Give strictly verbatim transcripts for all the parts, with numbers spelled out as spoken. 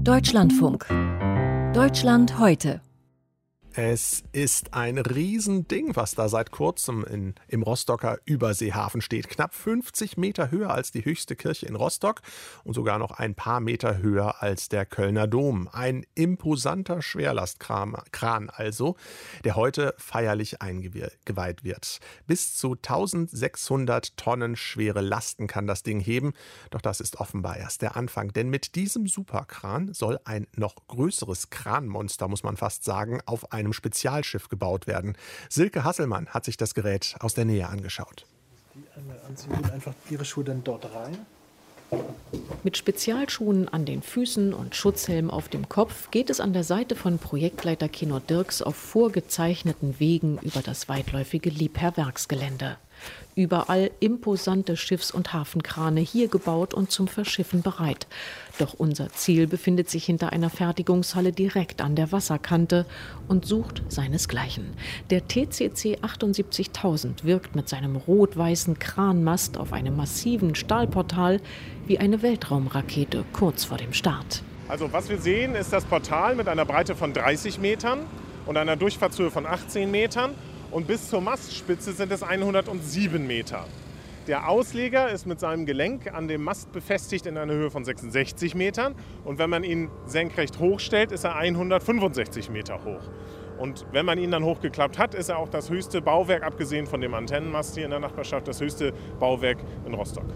Deutschlandfunk. Deutschland heute. Es ist ein Riesending, was da seit kurzem in, im Rostocker Überseehafen steht. Knapp fünfzig Meter höher als die höchste Kirche in Rostock und sogar noch ein paar Meter höher als der Kölner Dom. Ein imposanter Schwerlastkran Kran also, der heute feierlich eingeweiht wird. Bis zu eintausendsechshundert Tonnen schwere Lasten kann das Ding heben. Doch das ist offenbar erst der Anfang. Denn mit diesem Superkran soll ein noch größeres Kranmonster, muss man fast sagen, auf einem Spezialschiff gebaut werden. Silke Hasselmann hat sich das Gerät aus der Nähe angeschaut. Die einmal anziehen und einfach ihre Schuhe dann dort rein. Mit Spezialschuhen an den Füßen und Schutzhelm auf dem Kopf geht es an der Seite von Projektleiter Keno Dirks auf vorgezeichneten Wegen über das weitläufige Liebherr-Werksgelände. Überall imposante Schiffs- und Hafenkrane, hier gebaut und zum Verschiffen bereit. Doch unser Ziel befindet sich hinter einer Fertigungshalle direkt an der Wasserkante und sucht seinesgleichen. Der T C C achtundsiebzigtausend wirkt mit seinem rot-weißen Kranmast auf einem massiven Stahlportal wie eine Weltraumrakete kurz vor dem Start. Also was wir sehen, ist das Portal mit einer Breite von dreißig Metern und einer Durchfahrtshöhe von achtzehn Metern. Und bis zur Mastspitze sind es hundertsieben Meter. Der Ausleger ist mit seinem Gelenk an dem Mast befestigt in einer Höhe von sechsundsechzig Metern. Und wenn man ihn senkrecht hochstellt, ist er hundertfünfundsechzig Meter hoch. Und wenn man ihn dann hochgeklappt hat, ist er auch das höchste Bauwerk, abgesehen von dem Antennenmast hier in der Nachbarschaft, das höchste Bauwerk in Rostock.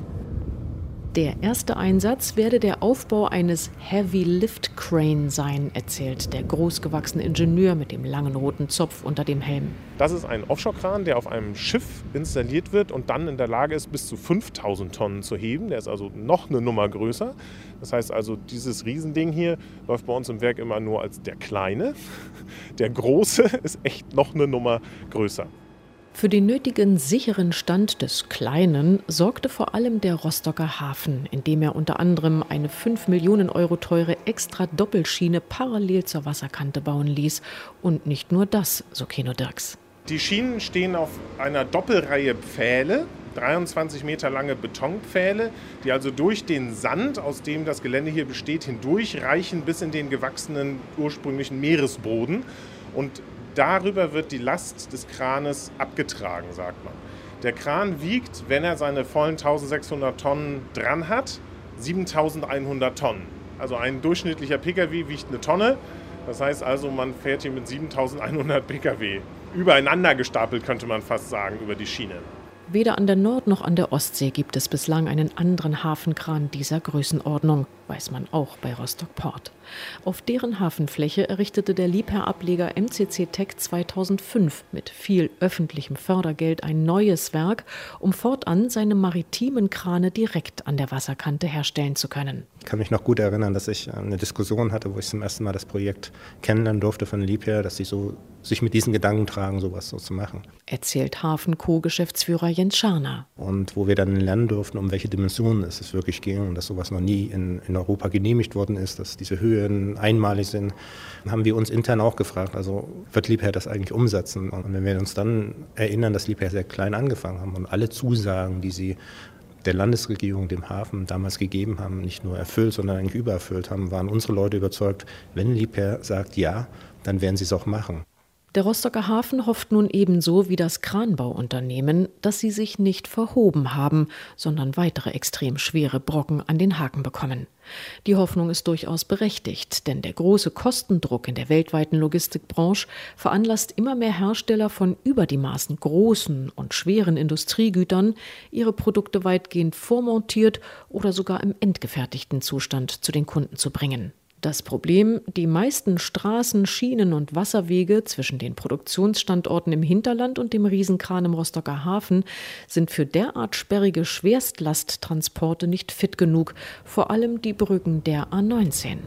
Der erste Einsatz werde der Aufbau eines Heavy Lift Crane sein, erzählt der großgewachsene Ingenieur mit dem langen roten Zopf unter dem Helm. Das ist ein Offshore-Kran, der auf einem Schiff installiert wird und dann in der Lage ist, bis zu fünftausend Tonnen zu heben. Der ist also noch eine Nummer größer. Das heißt also, dieses Riesending hier läuft bei uns im Werk immer nur als der Kleine. Der Große ist echt noch eine Nummer größer. Für den nötigen sicheren Stand des Kleinen sorgte vor allem der Rostocker Hafen, indem er unter anderem eine fünf Millionen Euro teure Extra-Doppelschiene parallel zur Wasserkante bauen ließ. Und nicht nur das, so Keno Dirks. Die Schienen stehen auf einer Doppelreihe Pfähle, dreiundzwanzig Meter lange Betonpfähle, die also durch den Sand, aus dem das Gelände hier besteht, hindurchreichen bis in den gewachsenen ursprünglichen Meeresboden. Und darüber wird die Last des Kranes abgetragen, sagt man. Der Kran wiegt, wenn er seine vollen eintausendsechshundert Tonnen dran hat, siebentausendeinhundert Tonnen. Also ein durchschnittlicher Pkw wiegt eine Tonne. Das heißt also, man fährt hier mit siebentausendeinhundert Pkw. Übereinander gestapelt, könnte man fast sagen, über die Schiene. Weder an der Nord- noch an der Ostsee gibt es bislang einen anderen Hafenkran dieser Größenordnung, weiß man auch bei Rostock Port. Auf deren Hafenfläche errichtete der Liebherr-Ableger M C C Tech zweitausendfünf mit viel öffentlichem Fördergeld ein neues Werk, um fortan seine maritimen Krane direkt an der Wasserkante herstellen zu können. Ich kann mich noch gut erinnern, dass ich eine Diskussion hatte, wo ich zum ersten Mal das Projekt kennenlernen durfte von Liebherr, dass sie so sich mit diesen Gedanken tragen, sowas so zu machen. Erzählt Hafen-Co-Geschäftsführer Jens Scharner. Und wo wir dann lernen durften, um welche Dimensionen es wirklich ging und dass sowas noch nie in, in Europa genehmigt worden ist, dass diese Höhen einmalig sind, haben wir uns intern auch gefragt, also wird Liebherr das eigentlich umsetzen? Und wenn wir uns dann erinnern, dass Liebherr sehr klein angefangen haben und alle Zusagen, die sie der Landesregierung, dem Hafen damals gegeben haben, nicht nur erfüllt, sondern eigentlich übererfüllt haben, waren unsere Leute überzeugt, wenn Liebherr sagt ja, dann werden sie es auch machen. Der Rostocker Hafen hofft nun ebenso wie das Kranbauunternehmen, dass sie sich nicht verhoben haben, sondern weitere extrem schwere Brocken an den Haken bekommen. Die Hoffnung ist durchaus berechtigt, denn der große Kostendruck in der weltweiten Logistikbranche veranlasst immer mehr Hersteller von über die Maßen großen und schweren Industriegütern, ihre Produkte weitgehend vormontiert oder sogar im endgefertigten Zustand zu den Kunden zu bringen. Das Problem, die meisten Straßen, Schienen und Wasserwege zwischen den Produktionsstandorten im Hinterland und dem Riesenkran im Rostocker Hafen sind für derart sperrige Schwerstlasttransporte nicht fit genug, vor allem die Brücken der A neunzehn.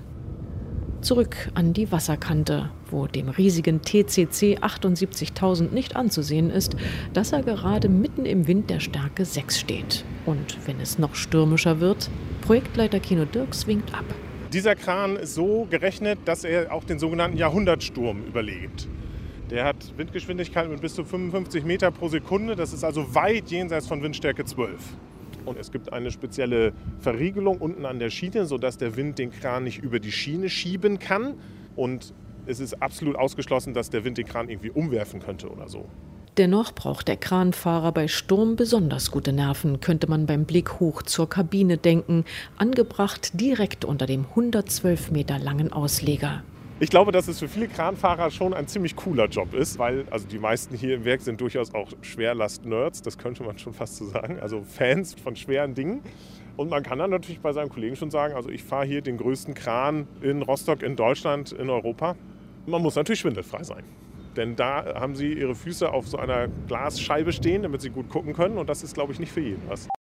Zurück an die Wasserkante, wo dem riesigen T C C achtundsiebzigtausend nicht anzusehen ist, dass er gerade mitten im Wind der Stärke sechs steht. Und wenn es noch stürmischer wird, Projektleiter Keno Dirks winkt ab. Dieser Kran ist so gerechnet, dass er auch den sogenannten Jahrhundertsturm überlebt. Der hat Windgeschwindigkeit mit bis zu fünfundfünfzig Meter pro Sekunde. Das ist also weit jenseits von Windstärke zwölf. Und es gibt eine spezielle Verriegelung unten an der Schiene, sodass der Wind den Kran nicht über die Schiene schieben kann. Und es ist absolut ausgeschlossen, dass der Wind den Kran irgendwie umwerfen könnte oder so. Dennoch braucht der Kranfahrer bei Sturm besonders gute Nerven, könnte man beim Blick hoch zur Kabine denken, angebracht direkt unter dem hundertzwölf Meter langen Ausleger. Ich glaube, dass es für viele Kranfahrer schon ein ziemlich cooler Job ist, weil also die meisten hier im Werk sind durchaus auch Schwerlast-Nerds, das könnte man schon fast so sagen, also Fans von schweren Dingen. Und man kann dann natürlich bei seinem Kollegen schon sagen, also ich fahre hier den größten Kran in Rostock, in Deutschland, in Europa. Man muss natürlich schwindelfrei sein. Denn da haben sie ihre Füße auf so einer Glasscheibe stehen, damit sie gut gucken können. Und das ist, glaube ich, nicht für jeden was.